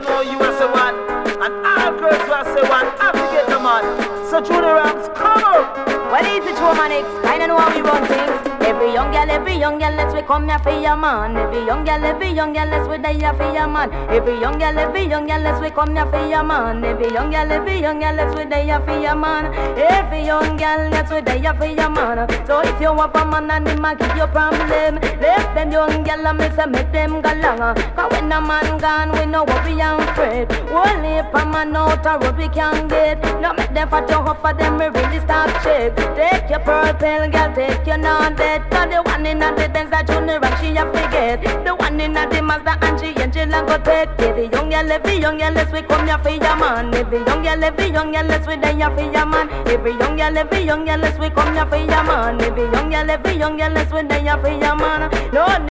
know you are say one, and all girls will say one. Have to get the man. So Junior Rams, come up. Well, easy to manix, kinda know how we run things. Every young girl, let's we come here for your man. Every young girl, let's we die here for your man. Every young girl, let's we come here for your man. Every young girl, let's we die here for your man. Every young girl, let's we die here for your man. So if you want a man and him a give you problem, let them young girl and me say make them go long. Cause when a man gone, we know what we are afraid. Only if a man out a road we can get. Not make them fat you up for them, we really start shake. Take your purple girl, take your non-dead. Cause the one in the Benz that Junior and she a forget. The one in the Mazda and she Angel and go take. Every young girl, let's we come here for your man. Every young girl, let's we die here for your man. Every young girl, let's we come here for your man. Every young girl, let's we die here for your man. No